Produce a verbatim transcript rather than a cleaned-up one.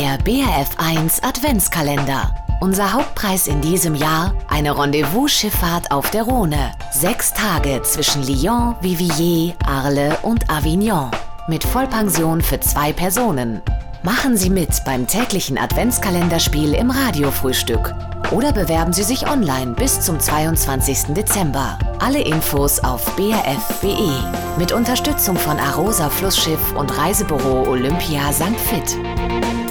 Der B R F eins Adventskalender. Unser Hauptpreis in diesem Jahr: eine Rendezvous-Schifffahrt auf der Rhone. Sechs Tage zwischen Lyon, Viviers, Arles und Avignon. Mit Vollpension für zwei Personen. Machen Sie mit beim täglichen Adventskalenderspiel im Radiofrühstück. Oder bewerben Sie sich online bis zum zweiundzwanzigsten Dezember. Alle Infos auf b r f punkt d e. Mit Unterstützung von Arosa Flussschiff und Reisebüro Olympia Sankt Vith.